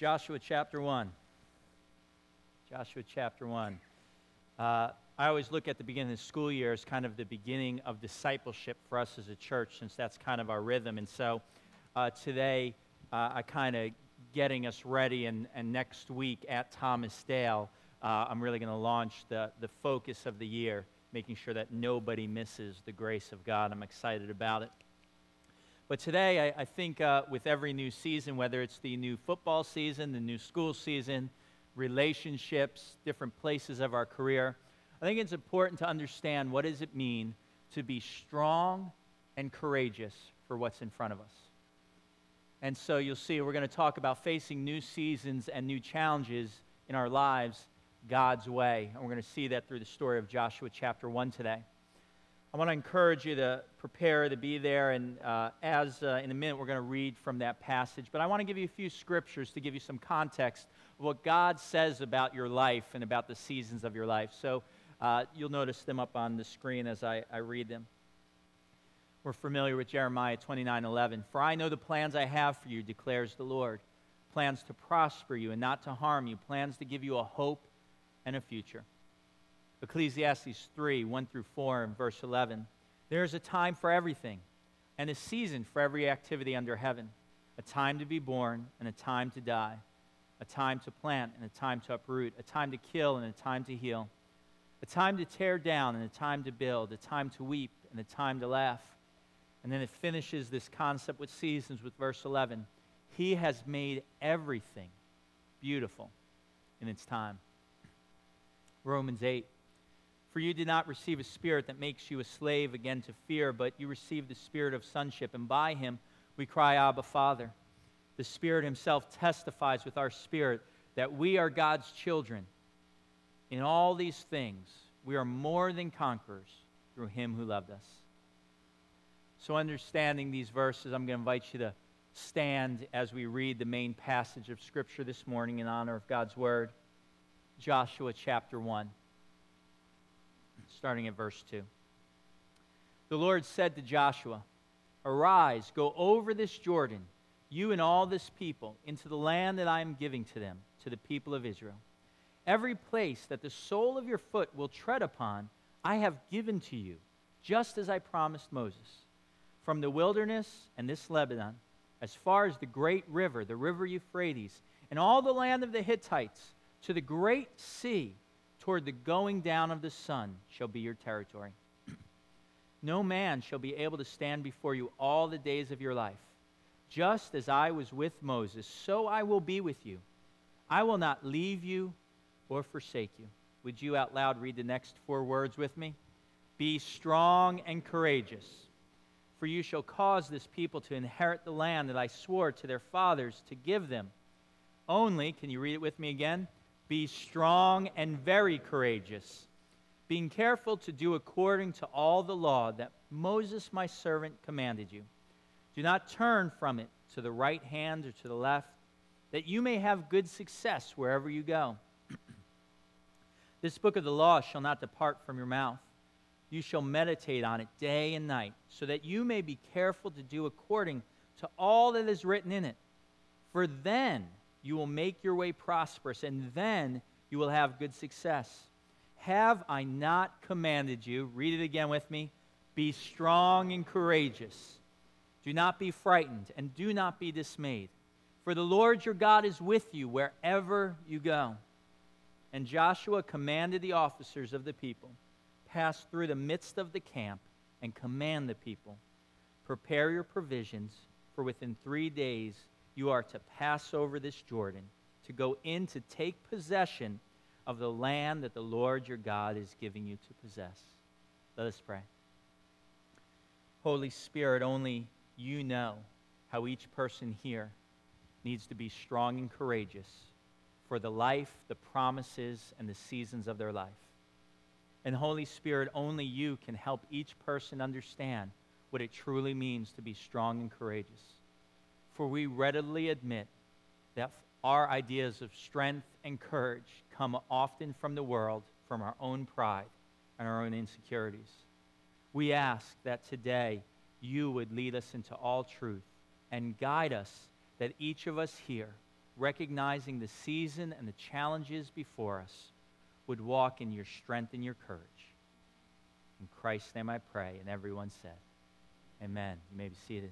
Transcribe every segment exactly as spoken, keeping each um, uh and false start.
Joshua chapter one. Joshua chapter one. Uh, I always look at the beginning of the school year as kind of the beginning of discipleship for us as a church, since that's kind of our rhythm. And so uh, today, uh, I kind of getting us ready, and, and next week at Thomas Dale, uh, I'm really going to launch the, the focus of the year, making sure that nobody misses the grace of God. I'm excited about it. But today, I, I think uh, with every new season, whether it's the new football season, the new school season, relationships, different places of our career, I think it's important to understand what does it mean to be strong and courageous for what's in front of us. And so you'll see we're going to talk about facing new seasons and new challenges in our lives God's way. And we're going to see that through the story of Joshua chapter one today. I want to encourage you to prepare to be there, and uh, as uh, in a minute we're going to read from that passage. But I want to give you a few scriptures to give you some context of what God says about your life and about the seasons of your life. So uh, you'll notice them up on the screen as I, I read them. We're familiar with Jeremiah twenty-nine eleven. For I know the plans I have for you, declares the Lord. Plans to prosper you and not to harm you. Plans to give you a hope and a future. Ecclesiastes three, one through four, and verse eleven. There is a time for everything, and a season for every activity under heaven. A time to be born and a time to die. A time to plant and a time to uproot. A time to kill and a time to heal. A time to tear down and a time to build. A time to weep and a time to laugh. And then it finishes this concept with seasons with verse eleven. He has made everything beautiful in its time. Romans eight. For you did not receive a spirit that makes you a slave again to fear, but you received the spirit of sonship, and by him we cry, Abba, Father. The Spirit himself testifies with our spirit that we are God's children. In all these things, we are more than conquerors through him who loved us. So understanding these verses, I'm going to invite you to stand as we read the main passage of Scripture this morning in honor of God's Word. Joshua chapter one, starting at verse two. The Lord said to Joshua, Arise, go over this Jordan, you and all this people, into the land that I am giving to them, to the people of Israel. Every place that the sole of your foot will tread upon, I have given to you, just as I promised Moses. From the wilderness and this Lebanon, as far as the great river, the river Euphrates, and all the land of the Hittites, to the great sea, toward the going down of the sun, shall be your territory. No man shall be able to stand before you all the days of your life. Just as I was with Moses, so I will be with you. I will not leave you or forsake you. Would you out loud read the next four words with me? Be strong and courageous, for you shall cause this people to inherit the land that I swore to their fathers to give them. Only, can you read it with me again? Be strong and very courageous, being careful to do according to all the law that Moses my servant commanded you. Do not turn from it to the right hand or to the left, that you may have good success wherever you go. This book of the law shall not depart from your mouth. You shall meditate on it day and night, so that you may be careful to do according to all that is written in it. For then you will make your way prosperous, and then you will have good success. Have I not commanded you, read it again with me, be strong and courageous. Do not be frightened, and do not be dismayed. For the Lord your God is with you wherever you go. And Joshua commanded the officers of the people, pass through the midst of the camp, and command the people, prepare your provisions, for within three days you are to pass over this Jordan, to go in to take possession of the land that the Lord your God is giving you to possess. Let us pray. Holy Spirit, only you know how each person here needs to be strong and courageous for the life, the promises, and the seasons of their life. And Holy Spirit, only you can help each person understand what it truly means to be strong and courageous. For we readily admit that our ideas of strength and courage come often from the world, from our own pride and our own insecurities. We ask that today you would lead us into all truth and guide us, that each of us here recognizing the season and the challenges before us, would walk in your strength and your courage. In Christ's name I pray, and everyone said, amen. You may be seated.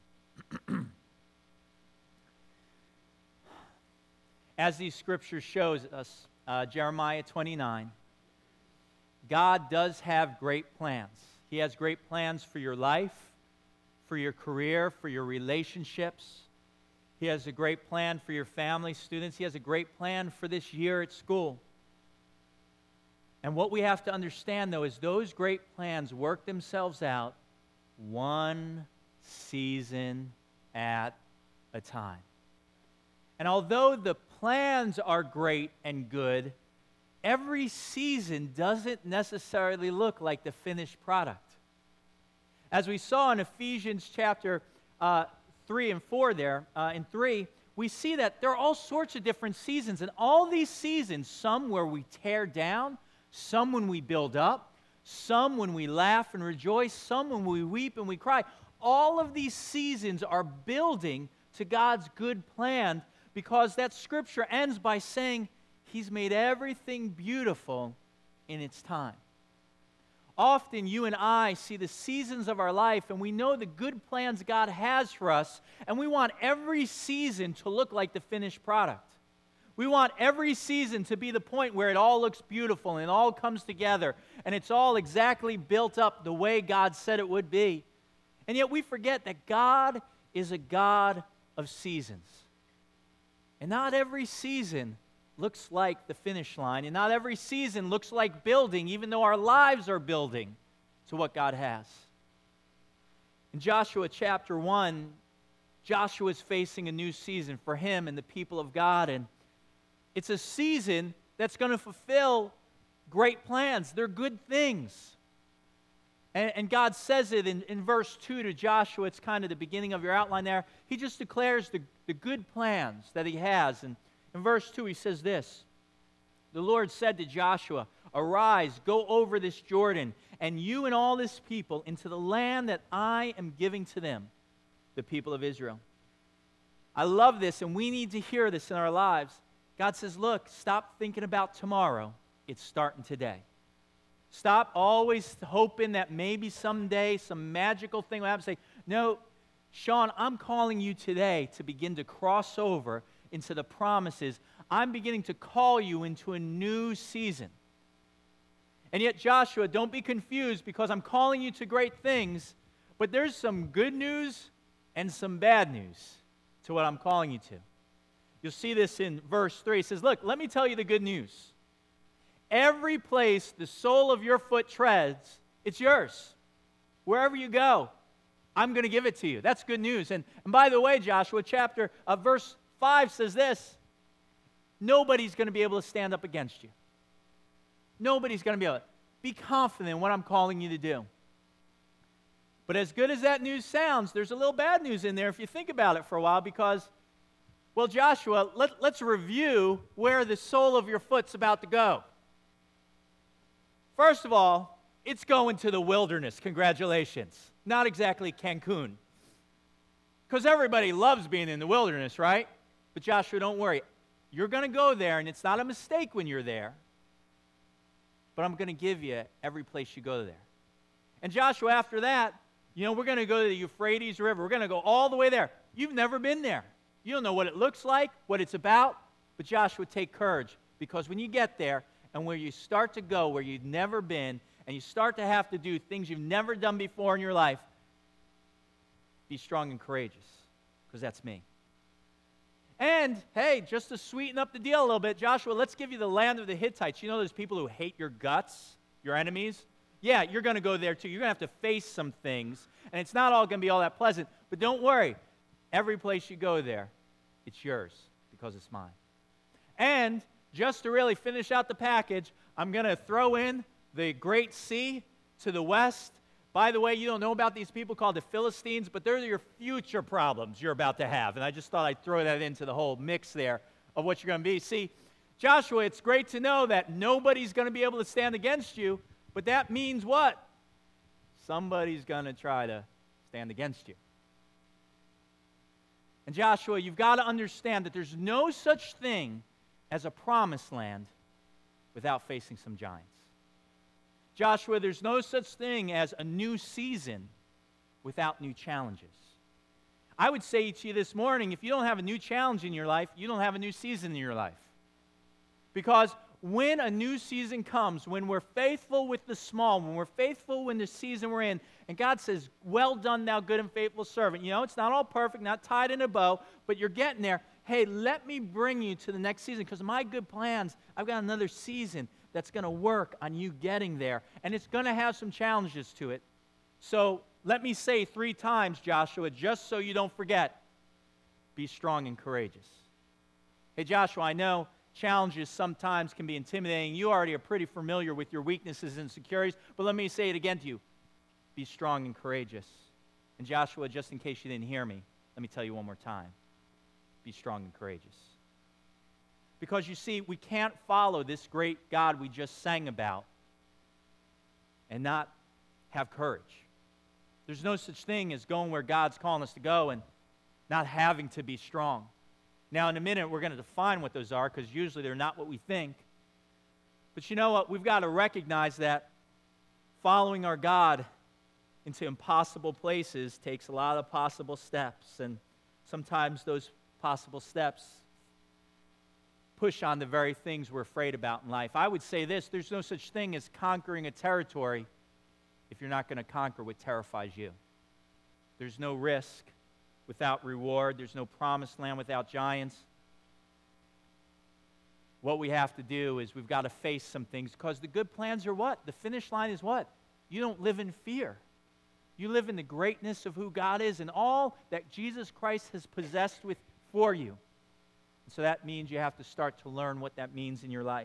As these scriptures shows us, uh, Jeremiah twenty-nine, God does have great plans. He has great plans for your life, for your career, for your relationships. He has a great plan for your family, students. He has a great plan for this year at school. And what we have to understand, though, is those great plans work themselves out one season at a time. And although the plans are great and good, every season doesn't necessarily look like the finished product. As we saw in Ephesians chapter uh, three and four there, uh, in three, we see that there are all sorts of different seasons. And all these seasons, some where we tear down, some when we build up, some when we laugh and rejoice, some when we weep and we cry. All of these seasons are building to God's good plan, because that scripture ends by saying He's made everything beautiful in its time. Often you and I see the seasons of our life, and we know the good plans God has for us, and we want every season to look like the finished product. We want every season to be the point where it all looks beautiful and it all comes together and it's all exactly built up the way God said it would be. And yet we forget that God is a God of seasons. And not every season looks like the finish line, and not every season looks like building, even though our lives are building to what God has. In Joshua chapter one, Joshua is facing a new season for him and the people of God, and it's a season that's going to fulfill great plans. They're good things. And, and God says it in, in verse two to Joshua. It's kind of the beginning of your outline there. He just declares the, the good plans that he has. And in verse two, he says this: the Lord said to Joshua, "Arise, go over this Jordan, and you and all this people into the land that I am giving to them," the people of Israel. I love this, and we need to hear this in our lives. God says, look, stop thinking about tomorrow. It's starting today. Stop always hoping that maybe someday some magical thing will happen. Say, no, Sean, I'm calling you today to begin to cross over into the promises. I'm beginning to call you into a new season. And yet, Joshua, don't be confused, because I'm calling you to great things, but there's some good news and some bad news to what I'm calling you to. You'll see this in verse three. It says, look, let me tell you the good news. Every place the sole of your foot treads, it's yours. Wherever you go, I'm going to give it to you. That's good news. And, and by the way, Joshua, chapter, uh, verse five says this: nobody's going to be able to stand up against you. Nobody's going to be able to. Be confident in what I'm calling you to do. But as good as that news sounds, there's a little bad news in there if you think about it for a while, because, well, Joshua, let, let's review where the sole of your foot's about to go. First of all, it's going to the wilderness. Congratulations. Not exactly Cancun. Because everybody loves being in the wilderness, right? But Joshua, don't worry. You're going to go there, and it's not a mistake when you're there. But I'm going to give you every place you go there. And Joshua, after that, you know, we're going to go to the Euphrates River. We're going to go all the way there. You've never been there. You don't know what it looks like, what it's about. But Joshua, take courage, because when you get there and where you start to go where you've never been, and you start to have to do things you've never done before in your life, be strong and courageous, because that's me. And, hey, just to sweeten up the deal a little bit, Joshua, let's give you the land of the Hittites. You know those people who hate your guts, your enemies? Yeah, you're going to go there too. You're going to have to face some things, and it's not all going to be all that pleasant. But don't worry. Every place you go there, it's yours, because it's mine. And just to really finish out the package, I'm going to throw in the Great Sea to the west. By the way, you don't know about these people called the Philistines, but they're your future problems you're about to have. And I just thought I'd throw that into the whole mix there of what you're going to be. See, Joshua, it's great to know that nobody's going to be able to stand against you, but that means what? Somebody's going to try to stand against you. And Joshua, you've got to understand that there's no such thing as a promised land without facing some giants. Joshua, there's no such thing as a new season without new challenges. I would say to you this morning, if you don't have a new challenge in your life, you don't have a new season in your life. Because when a new season comes, when we're faithful with the small, when we're faithful in the season we're in, and God says, well done, thou good and faithful servant. You know, it's not all perfect, not tied in a bow, but you're getting there. Hey, let me bring you to the next season, because my good plans, I've got another season that's going to work on you getting there, and it's going to have some challenges to it. So let me say three times, Joshua, just so you don't forget, be strong and courageous. Hey, Joshua, I know challenges sometimes can be intimidating. You already are pretty familiar with your weaknesses and insecurities, but let me say it again to you. Be strong and courageous. And Joshua, just in case you didn't hear me, let me tell you one more time. Be strong and courageous. Because you see, we can't follow this great God we just sang about and not have courage. There's no such thing as going where God's calling us to go and not having to be strong. Now, in a minute, we're going to define what those are, because usually they're not what we think. But you know what? We've got to recognize that following our God into impossible places takes a lot of possible steps, and sometimes those possible steps push on the very things we're afraid about in life. I would say this, there's no such thing as conquering a territory if you're not going to conquer what terrifies you. There's no risk without reward. There's no promised land without giants. What we have to do is we've got to face some things, because the good plans are what? The finish line is what? You don't live in fear. You live in the greatness of who God is and all that Jesus Christ has possessed with for you. And so that means you have to start to learn what that means in your life.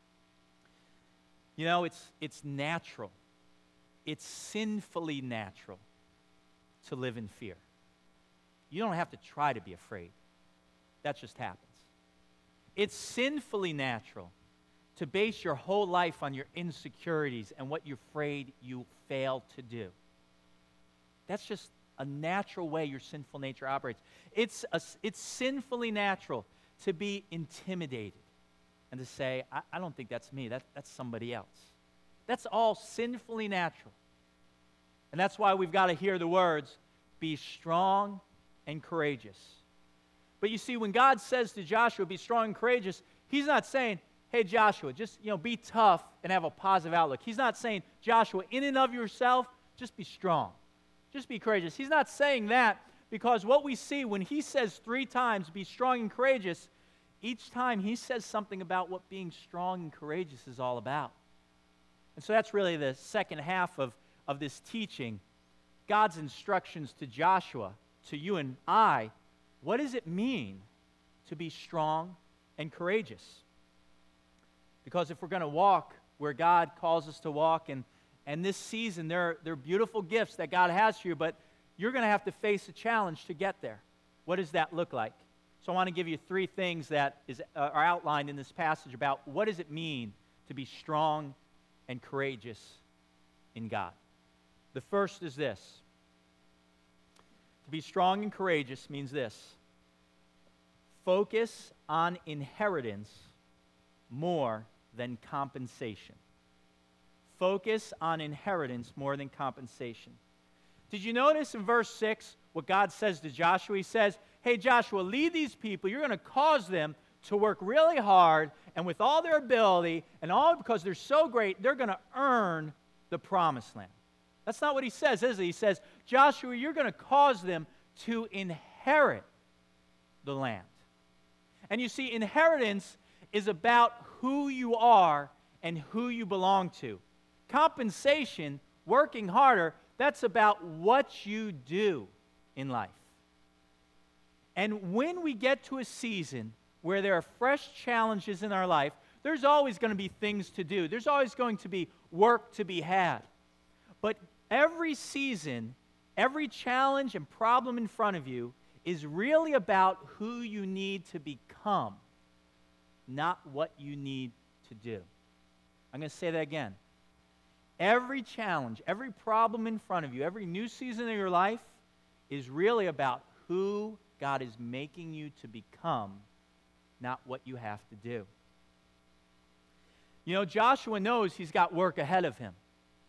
You know, it's, it's natural. It's sinfully natural to live in fear. You don't have to try to be afraid. That just happens. It's sinfully natural to base your whole life on your insecurities and what you're afraid you fail to do. That's just a natural way your sinful nature operates. It's, a, it's sinfully natural to be intimidated and to say, I, I don't think that's me, that, that's somebody else. That's all sinfully natural. And that's why we've got to hear the words, be strong and courageous. But you see, when God says to Joshua, be strong and courageous, he's not saying, hey, Joshua, just, you know, be tough and have a positive outlook. He's not saying, Joshua, in and of yourself, just be strong. Just be courageous. He's not saying that, because what we see when he says three times, be strong and courageous, each time he says something about what being strong and courageous is all about. And so that's really the second half of, of this teaching. God's instructions to Joshua, to you and I. What does it mean to be strong and courageous? Because if we're going to walk where God calls us to walk, and, and this season, there are, there are beautiful gifts that God has for you, but you're going to have to face a challenge to get there. What does that look like? So I want to give you three things that is, uh, are outlined in this passage about what does it mean to be strong and courageous in God. The first is this. To be strong and courageous means this. Focus on inheritance more than compensation. Focus on inheritance more than compensation. Did you notice in verse six what God says to Joshua? He says, hey, Joshua, lead these people. You're going to cause them to work really hard, and with all their ability, and all because they're so great, they're going to earn the promised land. That's not what he says, is it? He says, Joshua, you're going to cause them to inherit the land. And you see, inheritance is about who you are and who you belong to. Compensation, working harder, that's about what you do in life. And when we get to a season where there are fresh challenges in our life, there's always going to be things to do. There's always going to be work to be had. But every season, every challenge and problem in front of you is really about who you need to become, not what you need to do. I'm going to say that again. Every challenge, every problem in front of you, every new season of your life is really about who God is making you to become, not what you have to do. You know, Joshua knows he's got work ahead of him.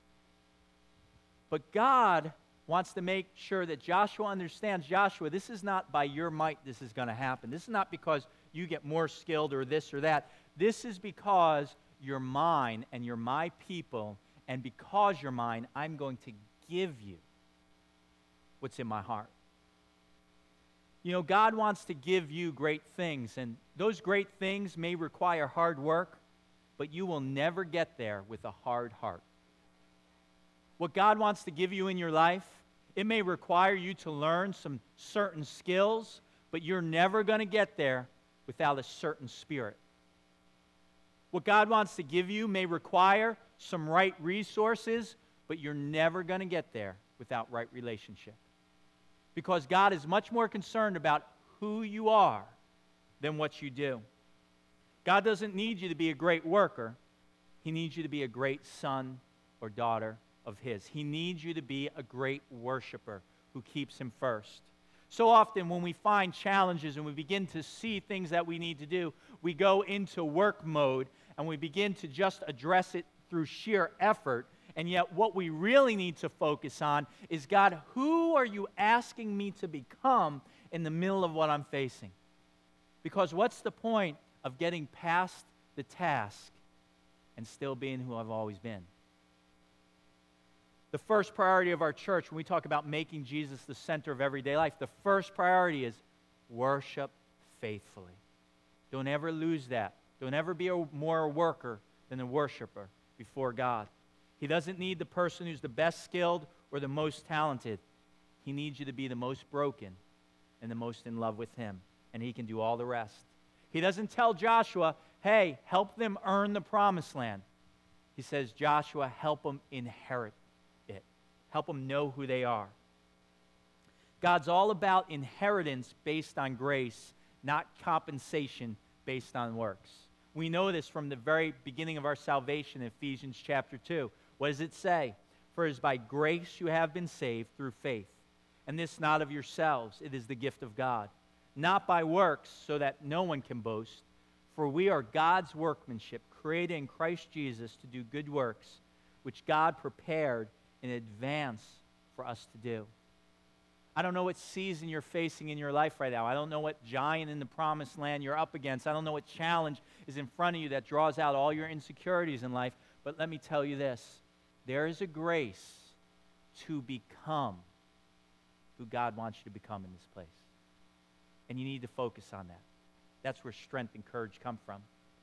But God wants to make sure that Joshua understands, Joshua, this is not by your might this is going to happen. This is not because you get more skilled or this or that. This is because you're mine and you're my people, and because you're mine, I'm going to give you what's in my heart. You know, God wants to give you great things, and those great things may require hard work, but you will never get there with a hard heart. What God wants to give you in your life, it may require you to learn some certain skills, but you're never going to get there without a certain spirit. What God wants to give you may require some right resources, but you're never going to get there without right relationship. Because God is much more concerned about who you are than what you do. God doesn't need you to be a great worker. He needs you to be a great son or daughter of His. He needs you to be a great worshiper who keeps Him first. So often when we find challenges and we begin to see things that we need to do, we go into work mode and we begin to just address it through sheer effort. And yet what we really need to focus on is, God, who are you asking me to become in the middle of what I'm facing? Because what's the point of getting past the task and still being who I've always been? The first priority of our church, when we talk about making Jesus the center of everyday life, the first priority is worship faithfully. Don't ever lose that. Don't ever be a, more a worker than a worshiper before God. He doesn't need the person who's the best skilled or the most talented. He needs you to be the most broken and the most in love with Him, and He can do all the rest. He doesn't tell Joshua, hey, help them earn the promised land. He says, Joshua, help them inherit it. Help them know who they are. God's all about inheritance based on grace, not compensation based on works. We know this from the very beginning of our salvation in Ephesians chapter two. What does it say? For it is by grace you have been saved through faith, and this not of yourselves, it is the gift of God, not by works, so that no one can boast. For we are God's workmanship, created in Christ Jesus to do good works, which God prepared in advance for us to do. I don't know what season you're facing in your life right now. I don't know what giant in the promised land you're up against. I don't know what challenge is in front of you that draws out all your insecurities in life. But let me tell you this. There is a grace to become who God wants you to become in this place. And you need to focus on that. That's where strength and courage come from.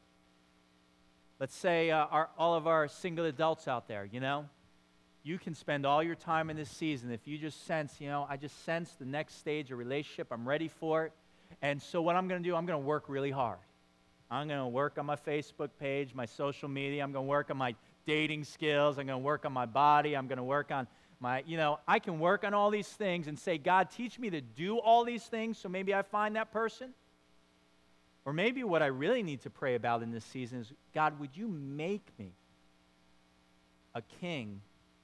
Let's say uh, our, all of our single adults out there, you know, you can spend all your time in this season if you just sense, you know, I just sense the next stage of relationship. I'm ready for it. And so what I'm going to do, I'm going to work really hard. I'm going to work on my Facebook page, my social media. I'm going to work on my dating skills. I'm going to work on my body. I'm going to work on my, you know, I can work on all these things and say, God, teach me to do all these things so maybe I find that person. Or maybe what I really need to pray about in this season is, God, would you make me a king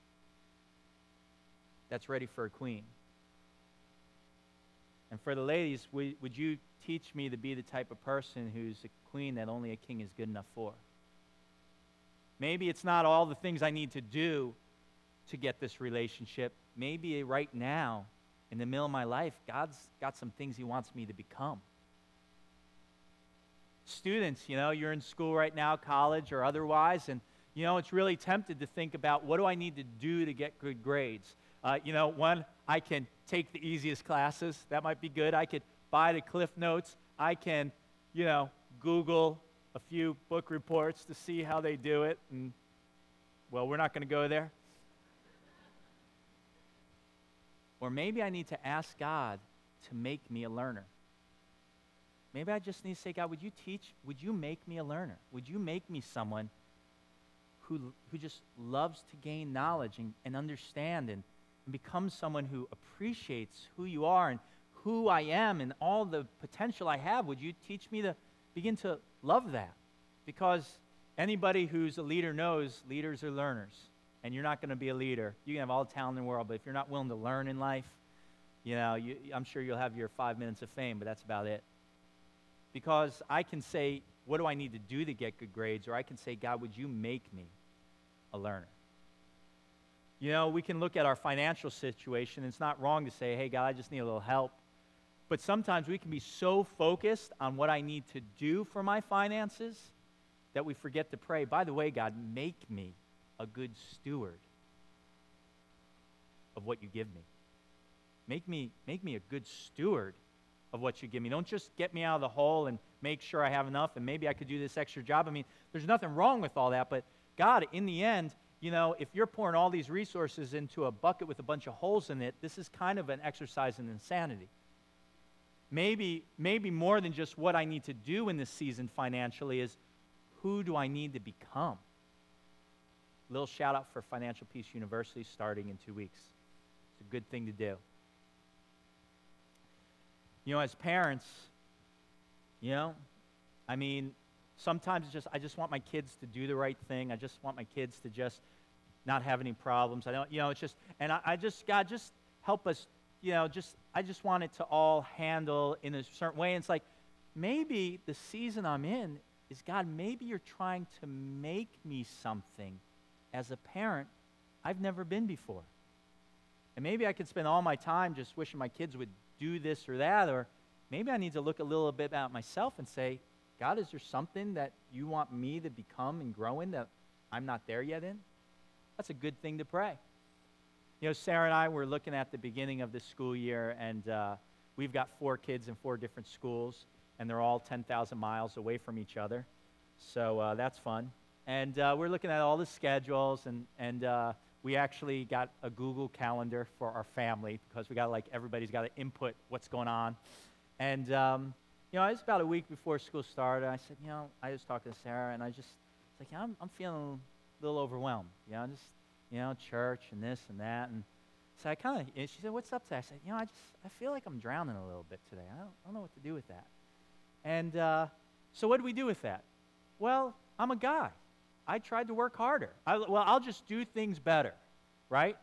that's ready for a queen? And for the ladies, would, would you teach me to be the type of person who's a queen that only a king is good enough for? Maybe it's not all the things I need to do to get this relationship. Maybe right now, in the middle of my life, God's got some things He wants me to become. Students, you know, you're in school right now, college or otherwise, and, you know, it's really tempted to think about, what do I need to do to get good grades? Uh, you know, one, I can take the easiest classes. That might be good. I could buy the Cliff Notes. I can, you know, Google a few book reports to see how they do it. And, well, we're not going to go there. Or maybe I need to ask God to make me a learner. Maybe I just need to say, God, would you teach, would you make me a learner? Would you make me someone who, who just loves to gain knowledge and, and understand and, and become someone who appreciates who you are and who I am and all the potential I have? Would you teach me to begin to love that? Because anybody who's a leader knows leaders are learners. And you're not going to be a leader. You can have all the talent in the world, but if you're not willing to learn in life, You know, you, I'm sure you'll have your five minutes of fame, but that's about it. Because I can say, what do I need to do to get good grades? Or I can say, God, would you make me a learner? You know, we can look at our financial situation. It's not wrong to say, hey, God, I just need a little help. But sometimes we can be so focused on what I need to do for my finances that we forget to pray. By the way, God, make me a good steward of what you give me. Make me, make me a good steward of what you give me. Don't just get me out of the hole and make sure I have enough and maybe I could do this extra job. I mean, there's nothing wrong with all that, but God, in the end, you know, if you're pouring all these resources into a bucket with a bunch of holes in it, this is kind of an exercise in insanity. Maybe, maybe more than just what I need to do in this season financially is who do I need to become? Little shout out for Financial Peace University starting in two weeks. It's a good thing to do. You know, as parents, you know, I mean, sometimes it's just I just want my kids to do the right thing. I just want my kids to just not have any problems. I don't, you know, it's just, and I, I just, God, just help us, you know, just, I just want it to all handle in a certain way. And it's like, maybe the season I'm in is, God, maybe you're trying to make me something as a parent I've never been before. And maybe I could spend all my time just wishing my kids would do this or that, or maybe I need to look a little bit at myself and say, God, is there something that you want me to become and grow in that I'm not there yet in? That's a good thing to pray. You know, Sarah and I were looking at the beginning of this school year, and uh, we've got four kids in four different schools, and they're all ten thousand miles away from each other. So uh, that's fun. And uh, we're looking at all the schedules, and, and uh, we actually got a Google Calendar for our family because we got like everybody's got to input what's going on. And, um, you know, it was about a week before school started. I said, you know, I was talking to Sarah, and I just, it's like, yeah, I'm, I'm feeling a little overwhelmed. You know, just, you know, church and this and that. And so I kind of, she said, what's up today? I said, you know, I just, I feel like I'm drowning a little bit today. I don't, I don't know what to do with that. And uh, so what do we do with that? Well, I'm a guy. I tried to work harder. I, well, I'll just do things better, right?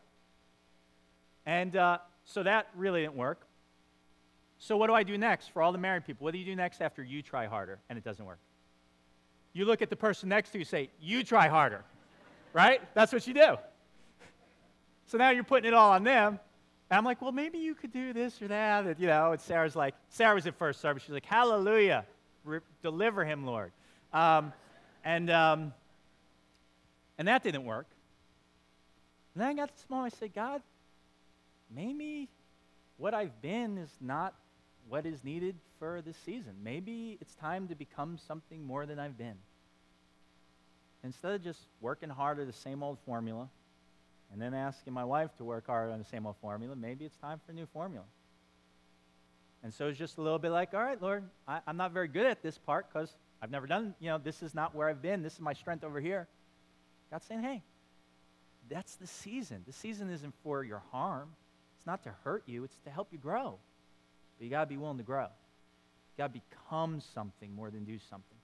And uh, so that really didn't work. So what do I do next for all the married people? What do you do next after you try harder and it doesn't work? You look at the person next to you and say, you try harder, right? That's what you do. So now you're putting it all on them. And I'm like, well, maybe you could do this or that. And, you know, and Sarah's like, Sarah was at first service. She's like, hallelujah. Re- deliver him, Lord. Um, and... Um, And that didn't work. And then I got to this moment, I said, God, maybe what I've been is not what is needed for this season. Maybe it's time to become something more than I've been. Instead of just working hard at the same old formula and then asking my wife to work hard on the same old formula, maybe it's time for a new formula. And so it's just a little bit like, all right, Lord, I, I'm not very good at this part because I've never done, you know, this is not where I've been. This is my strength over here. God's saying, hey, that's the season. The season isn't for your harm. It's not to hurt you. It's to help you grow. But you got to be willing to grow. You got to become something more than do something.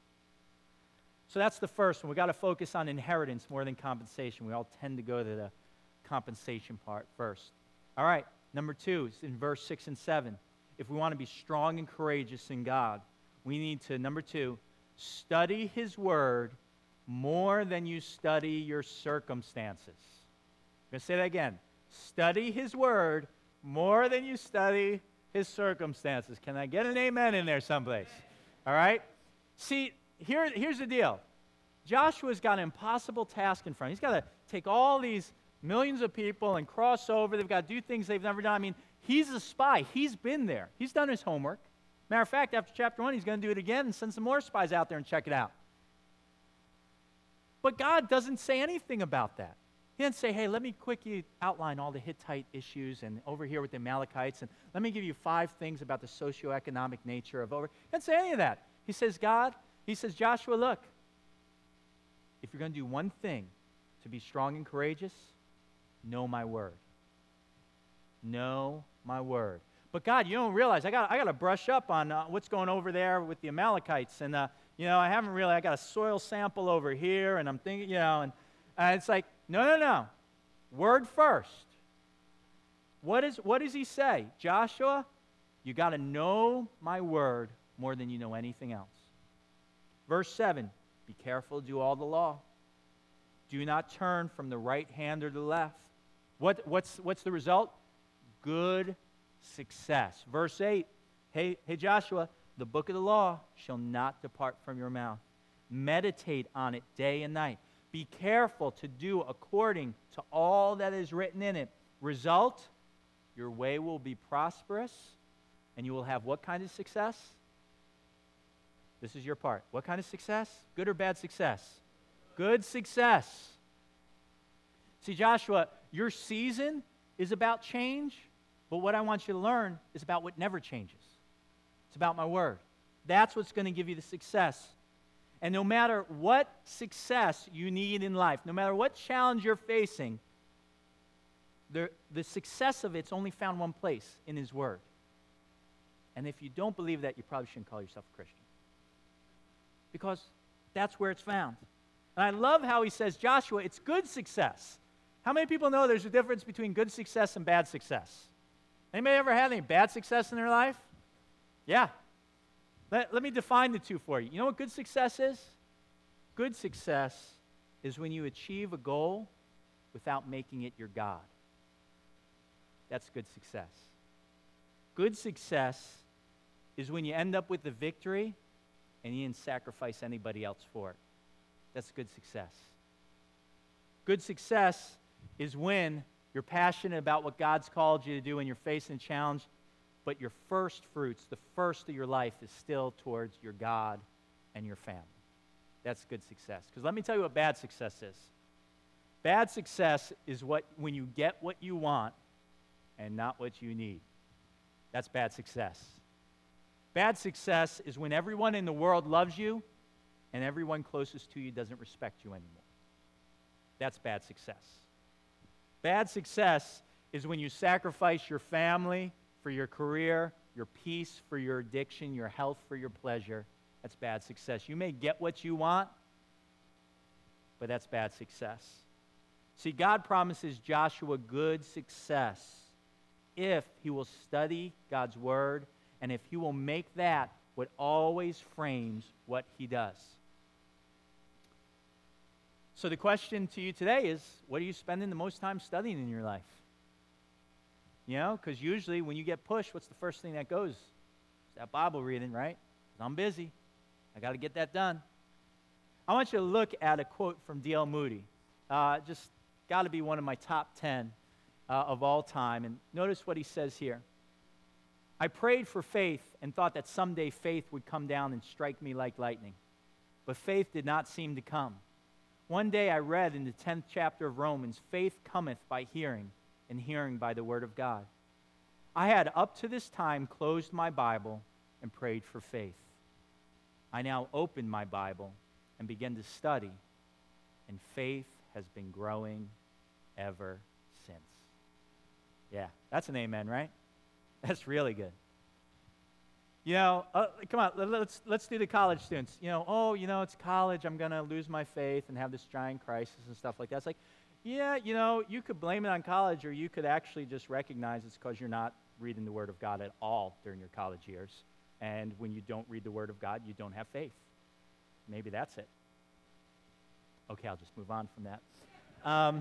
So that's the first one. We got to focus on inheritance more than compensation. We all tend to go to the compensation part first. All right, number two is in verse six and seven. If we want to be strong and courageous in God, we need to, number two, study his word more than you study your circumstances. I'm going to say that again. Study his word more than you study his circumstances. Can I get an amen in there someplace? All right? See, here, here's the deal. Joshua's got an impossible task in front. He's got to take all these millions of people and cross over. They've got to do things they've never done. I mean, he's a spy. He's been there. He's done his homework. Matter of fact, after chapter one, he's going to do it again and send some more spies out there and check it out. But God doesn't say anything about that. He didn't say, hey, let me quickly outline all the Hittite issues and over here with the Amalekites, and let me give you five things about the socioeconomic nature of over. He didn't say any of that. He says, God, he says, Joshua, look, if you're going to do one thing to be strong and courageous, know my word. Know my word. But God, you don't realize, I got I got to brush up on uh, what's going over there with the Amalekites, and uh, you know, I haven't really, I got a soil sample over here, and I'm thinking, you know, and uh, it's like, no, no, no. Word first. What, is, what does he say? Joshua, you got to know my word more than you know anything else. Verse seven, be careful to do all the law. Do not turn from the right hand or the left. What, what's, what's the result? Good success. Verse eight, hey, hey Joshua, the book of the law shall not depart from your mouth. Meditate on it day and night. Be careful to do according to all that is written in it. Result, your way will be prosperous, and you will have what kind of success? This is your part. What kind of success? Good or bad success? Good success. See, Joshua, your season is about change, but what I want you to learn is about what never changes. It's about my word. That's what's going to give you the success. And no matter what success you need in life, no matter what challenge you're facing, the, the success of it's only found one place, in his word. And if you don't believe that, you probably shouldn't call yourself a Christian. Because that's where it's found. And I love how he says, Joshua, it's good success. How many people know there's a difference between good success and bad success? Anybody ever had any bad success in their life? Yeah. Let, let me define the two for you. You know what good success is? Good success is when you achieve a goal without making it your God. That's good success. Good success is when you end up with the victory and you didn't sacrifice anybody else for it. That's good success. Good success is when you're passionate about what God's called you to do and you're facing a challenge, but your first fruits, the first of your life, is still towards your God and your family. That's good success. Because let me tell you what bad success is. Bad success is what when you get what you want and not what you need. That's bad success. Bad success is when everyone in the world loves you and everyone closest to you doesn't respect you anymore. That's bad success. Bad success is when you sacrifice your family for your career, your peace for your addiction, your health for your pleasure. That's bad success. You may get what you want, but that's bad success. See, God promises Joshua good success if he will study God's word and if he will make that what always frames what he does. So the question to you today is, what are you spending the most time studying in your life? You know, because usually when you get pushed, what's the first thing that goes? It's that Bible reading, right? 'Cause I'm busy. I got to get that done. I want you to look at a quote from D L Moody. Uh, just got to be one of my top ten uh, of all time. And notice what he says here. I prayed for faith and thought that someday faith would come down and strike me like lightning. But faith did not seem to come. One day I read in the tenth chapter of Romans, faith cometh by hearing, and hearing by the word of God. I had up to this time closed my Bible and prayed for faith. I now open my Bible and begin to study, and faith has been growing ever since. Yeah, that's an amen, right? That's really good. You know, uh, come on, let's let's do the college students. You know, oh, you know, it's college. I'm going to lose my faith and have this giant crisis and stuff like that. It's like, yeah, you know, you could blame it on college, or you could actually just recognize it's because you're not reading the Word of God at all during your college years. And when you don't read the Word of God, you don't have faith. Maybe that's it. Okay, I'll just move on from that. Um,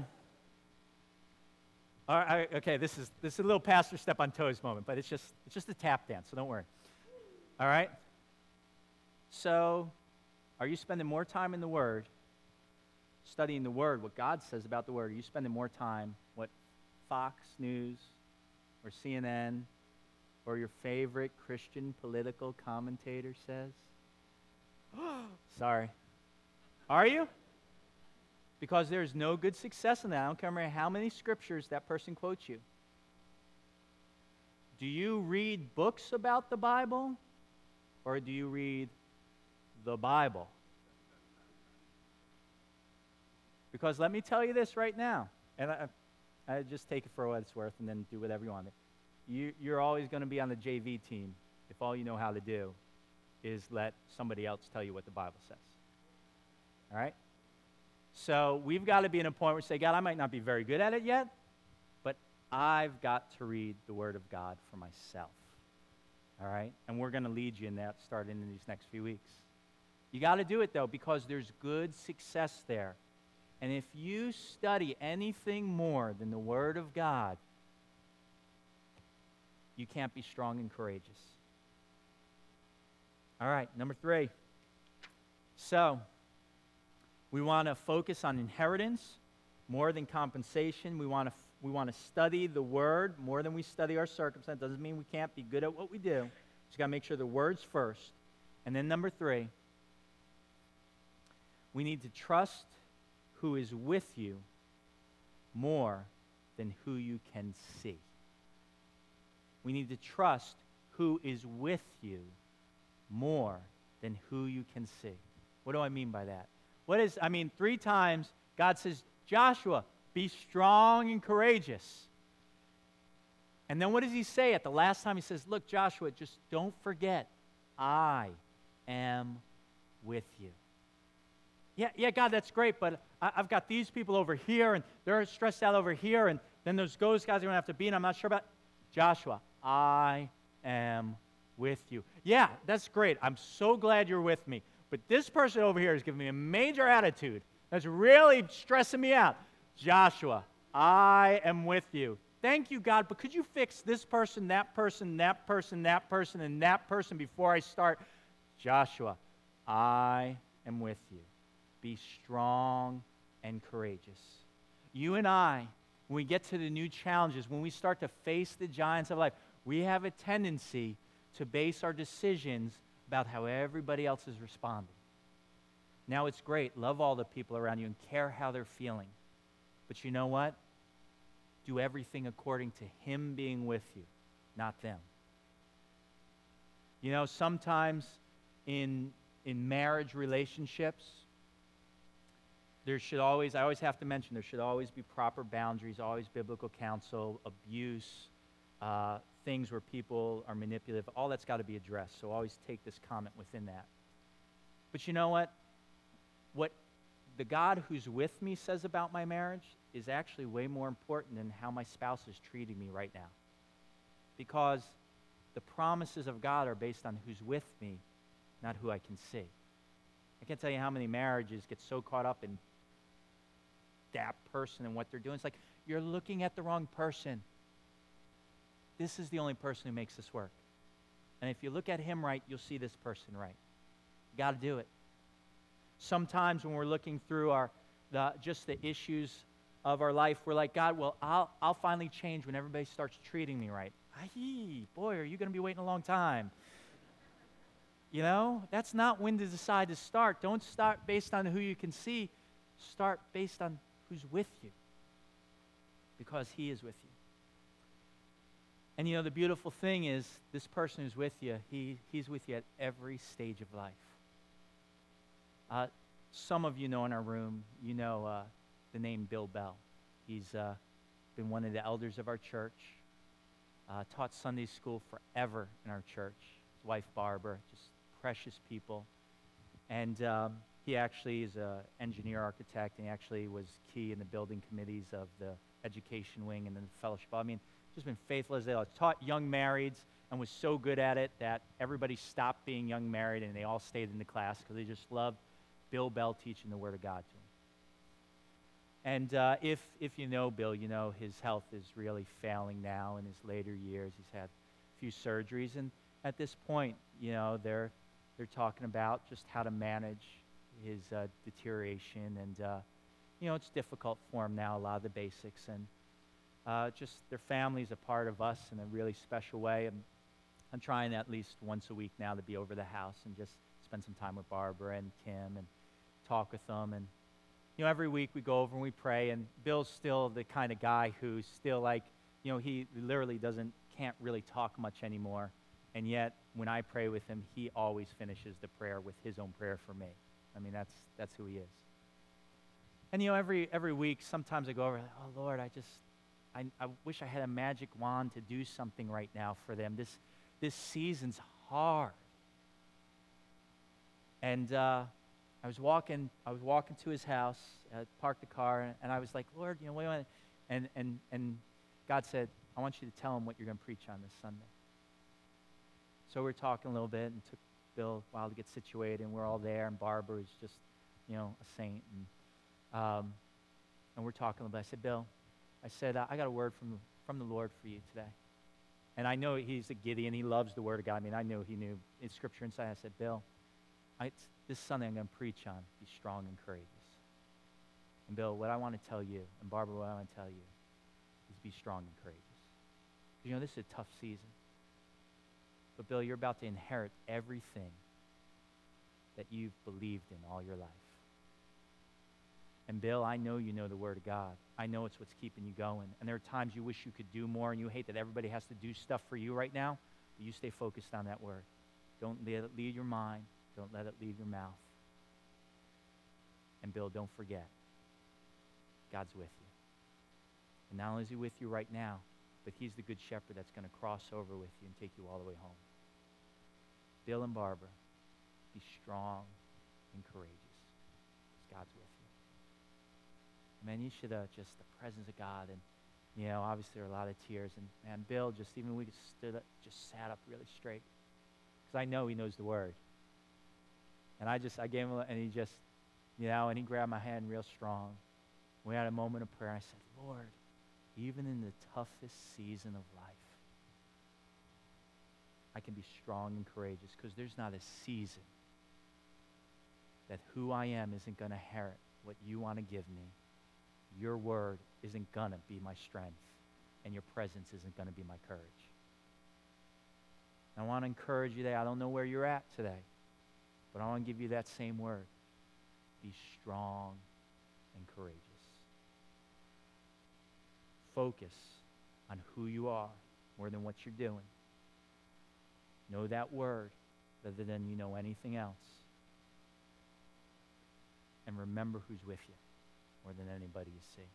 all right, okay, this is this is a little pastor step on toes moment, but it's just it's just a tap dance, so don't worry. All right? So, are you spending more time in the Word, studying the Word, what God says about the Word? Are you spending more time what Fox News or C N N or your favorite Christian political commentator says? Sorry. Are you? Because there's no good success in that. I don't care how many scriptures that person quotes you. Do you read books about the Bible? Or do you read the Bible? Because let me tell you this right now, and I, I just take it for what it's worth and then do whatever you want. You, you're always going to be on the J V team if all you know how to do is let somebody else tell you what the Bible says. All right? So we've got to be in a point where we say, God, I might not be very good at it yet, but I've got to read the Word of God for myself. All right? And we're going to lead you in that starting in these next few weeks. You got to do it, though, because there's good success there. And if you study anything more than the Word of God, you can't be strong and courageous. All right, number three. So, we want to focus on inheritance more than compensation. We want to we want to study the Word more than we study our circumstance. Doesn't mean we can't be good at what we do. Just got to make sure the Word's first. And then number three, we need to trust who is with you more than who you can see. We need to trust who is with you more than who you can see. What do I mean by that? What is, I mean, three times God says, Joshua, be strong and courageous. And then what does he say at the last time? He says, look, Joshua, just don't forget, I am with you. Yeah, yeah, God, that's great, but I, I've got these people over here, and they're stressed out over here, and then there's those guys are going to have to be, and I'm not sure about. Joshua, I am with you. Yeah, that's great. I'm so glad you're with me. But this person over here is giving me a major attitude that's really stressing me out. Joshua, I am with you. Thank you, God, but could you fix this person, that person, that person, that person, and that person before I start? Joshua, I am with you. Be strong and courageous. You and I, when we get to the new challenges, when we start to face the giants of life, we have a tendency to base our decisions about how everybody else is responding. Now, it's great. Love all the people around you and care how they're feeling. But you know what? Do everything according to Him being with you, not them. You know, sometimes in, in marriage relationships, there should always, I always have to mention, there should always be proper boundaries, always biblical counsel, abuse, uh, things where people are manipulative. All that's got to be addressed. So always take this comment within that. But you know what? What the God who's with me says about my marriage is actually way more important than how my spouse is treating me right now. Because the promises of God are based on who's with me, not who I can see. I can't tell you how many marriages get so caught up in that person and what they're doing. It's like, you're looking at the wrong person. This is the only person who makes this work. And if you look at him right, you'll see this person right. You got to do it. Sometimes when we're looking through our the, just the issues of our life, we're like, God, well, I'll, I'll finally change when everybody starts treating me right. Aye, boy, are you going to be waiting a long time. You know, that's not when to decide to start. Don't start based on who you can see. Start based on who's with you, because He is with you. And you know, the beautiful thing is, this person who's with you, he, he's with you at every stage of life. Uh, some of you know in our room, you know uh, the name Bill Bell. He's uh, been one of the elders of our church, uh, taught Sunday school forever in our church. His wife, Barbara, just precious people. And um, he actually is an engineer architect, and he actually was key in the building committees of the education wing and then the fellowship. I mean, just been faithful as they are. Taught young marrieds and was so good at it that everybody stopped being young married and they all stayed in the class because they just loved Bill Bell teaching the Word of God to them. And uh, if if you know Bill, you know his health is really failing now in his later years. He's had a few surgeries, and at this point, you know, they're they're talking about just how to manage his uh, deterioration, and uh, you know, it's difficult for him now, a lot of the basics, and uh, just their family's a part of us in a really special way. And I'm trying at least once a week now to be over the house and just spend some time with Barbara and Kim and talk with them. And you know, every week we go over and we pray, and Bill's still the kind of guy who's still like, you know, he literally doesn't, can't really talk much anymore. And yet, when I pray with him, he always finishes the prayer with his own prayer for me. I mean, that's that's who he is. And you know, every every week, sometimes I go over, oh Lord, I just, I, I wish I had a magic wand to do something right now for them. This this season's hard. And uh, I was walking, I was walking to his house, uh, parked the car, and, and I was like, Lord, you know, wait a minute. And and and God said, I want you to tell him what you're going to preach on this Sunday. So we're talking a little bit, and it took Bill a while to get situated, and we're all there, and Barbara is just, you know, a saint. And, um, and we're talking a little bit. I said, Bill, I said, I got a word from, from the Lord for you today. And I know he's a Gideon. He loves the Word of God. I mean, I knew he knew in Scripture inside. I said, Bill, I, this Sunday I'm going to preach on be strong and courageous. And Bill, what I want to tell you, and Barbara, what I want to tell you, is be strong and courageous. You know, this is a tough season. But Bill, you're about to inherit everything that you've believed in all your life. And Bill, I know you know the Word of God. I know it's what's keeping you going. And there are times you wish you could do more, and you hate that everybody has to do stuff for you right now. But you stay focused on that Word. Don't let it lead your mind. Don't let it leave your mouth. And Bill, don't forget, God's with you. And not only is he with you right now, but he's the good shepherd that's going to cross over with you and take you all the way home. Bill and Barbara, be strong and courageous, because God's with you. Man, you should, uh, just the presence of God, and, you know, obviously there are a lot of tears, and, man, Bill just, even we stood up, just sat up really straight, because I know he knows the Word. And I just, I gave him, a, and he just, you know, and he grabbed my hand real strong. We had a moment of prayer, and I said, Lord, even in the toughest season of life, I can be strong and courageous, because there's not a season that who I am isn't going to inherit what you want to give me. Your Word isn't going to be my strength, and your presence isn't going to be my courage. I want to encourage you today. I don't know where you're at today, but I want to give you that same word. Be strong and courageous. Focus on who you are more than what you're doing. Know that word rather than you know anything else. And remember who's with you more than anybody you see.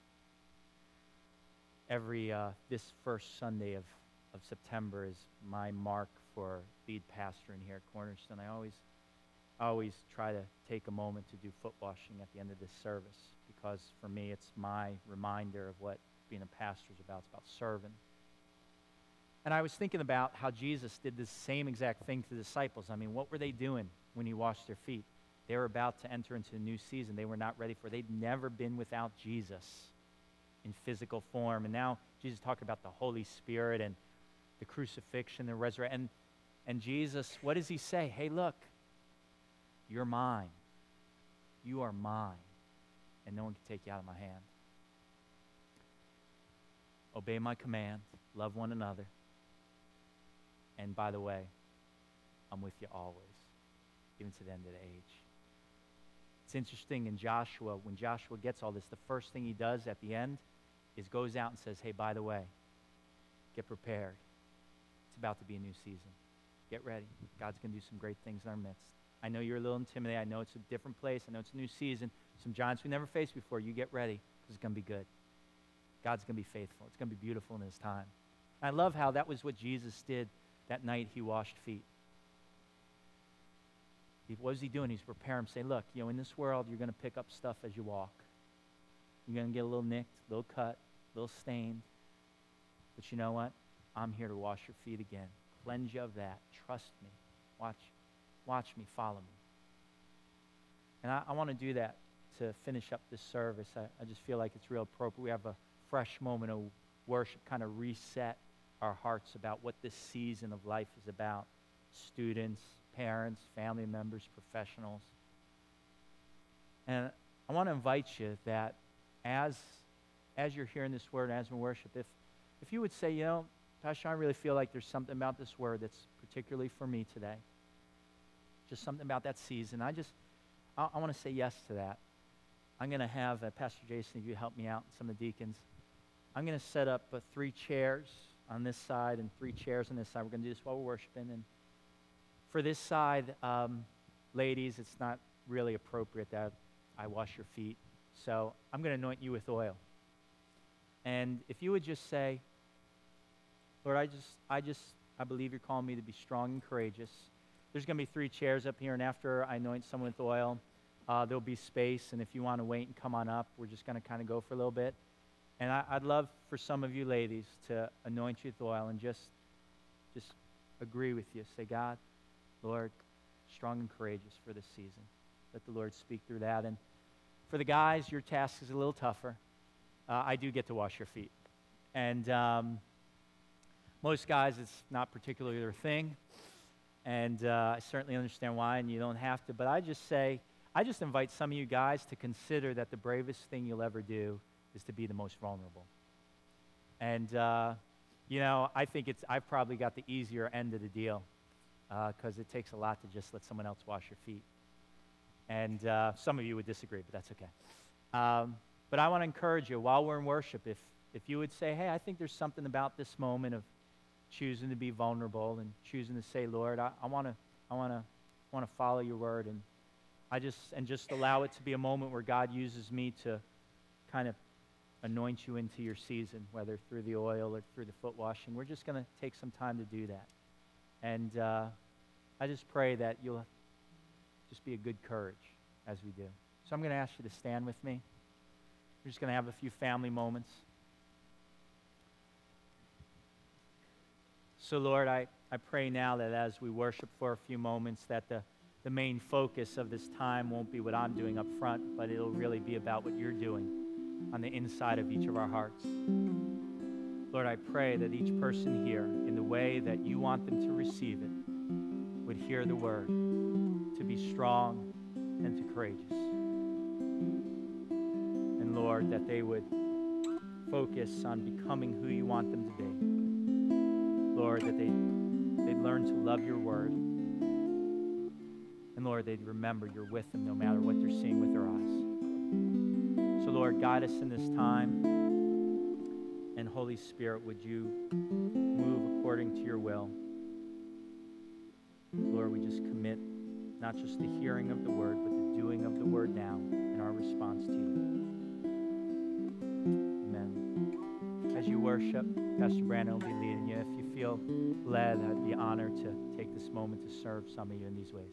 Every, uh, this first Sunday of, of September is my mark for lead pastor in here at Cornerstone. I always, always try to take a moment to do foot washing at the end of this service, because for me it's my reminder of what being a pastor is about. It's about serving. And I was thinking about how Jesus did the same exact thing to the disciples. I mean, what were they doing when he washed their feet? They were about to enter into a new season they were not ready for. They'd never been without Jesus in physical form. And now Jesus talked about the Holy Spirit and the crucifixion, the resurrection. And, and Jesus, what does he say? Hey, look, you're mine. You are mine. And no one can take you out of my hand. Obey my command. Love one another. And by the way, I'm with you always, even to the end of the age. It's interesting in Joshua, when Joshua gets all this, the first thing he does at the end is goes out and says, hey, by the way, get prepared. It's about to be a new season. Get ready. God's going to do some great things in our midst. I know you're a little intimidated. I know it's a different place. I know it's a new season. Some giants we never faced before. You get ready, because it's going to be good. God's going to be faithful. It's going to be beautiful in his time. I love how that was what Jesus did that night he washed feet. He, what was he doing? He's preparing, saying, look, you know, in this world, you're going to pick up stuff as you walk. You're going to get a little nicked, a little cut, a little stained. But you know what? I'm here to wash your feet again. Cleanse you of that. Trust me. Watch, watch me. Follow me. And I, I want to do that to finish up this service. I, I just feel like it's real appropriate. We have a fresh moment of worship, kind of reset our hearts about what this season of life is about. Students, parents, family members, professionals. And I want to invite you that as, as you're hearing this word, as we worship, if, if you would say, you know, Pastor, I really feel like there's something about this word that's particularly for me today. Just something about that season. I just, I, I want to say yes to that. I'm going to have, uh, Pastor Jason, if you help me out, and some of the deacons, I'm going to set up uh, three chairs on this side and three chairs on this side. We're going to do this while we're worshiping. And for this side, um, ladies, it's not really appropriate that I wash your feet. So I'm going to anoint you with oil. And if you would just say, Lord, I just, I just, I believe you're calling me to be strong and courageous. There's going to be three chairs up here, and after I anoint someone with oil, uh, there'll be space. And if you want to wait and come on up, we're just going to kind of go for a little bit. And I, I'd love for some of you ladies to anoint you with oil and just, just agree with you. Say, God, Lord, strong and courageous for this season. Let the Lord speak through that. And for the guys, your task is a little tougher. Uh, I do get to wash your feet. And um, most guys, it's not particularly their thing. And uh, I certainly understand why, and you don't have to. But I just say, I just invite some of you guys to consider that the bravest thing you'll ever do is to be the most vulnerable. And, uh, you know, I think it's, I've probably got the easier end of the deal because uh, it takes a lot to just let someone else wash your feet. And uh, some of you would disagree, but that's okay. Um, but I want to encourage you, while we're in worship, if, if you would say, hey, I think there's something about this moment of choosing to be vulnerable and choosing to say, Lord, I want to I want to want to follow your word, and I just and just allow it to be a moment where God uses me to kind of anoint you into your season, whether through the oil or through the foot washing. We're just going to take some time to do that. And uh, I just pray that you'll just be a good courage as we do. So I'm going to ask you to stand with me. We're just going to have a few family moments. So, Lord, I, I pray now that as we worship for a few moments, that the, the main focus of this time won't be what I'm doing up front, but it'll really be about what you're doing on the inside of each of our hearts. Lord, I pray that each person here, in the way that you want them to receive it, would hear the word, to be strong and to courageous. And Lord, that they would focus on becoming who you want them to be. Lord, that they, they'd learn to love your word. And Lord, they'd remember you're with them no matter what they're seeing with their eyes. So Lord, guide us in this time. And Holy Spirit, would you move according to your will? Lord, we just commit not just the hearing of the word, but the doing of the word now in our response to you. Amen. As you worship, Pastor Brandon will be leading you. If you feel led, I'd be honored to take this moment to serve some of you in these ways.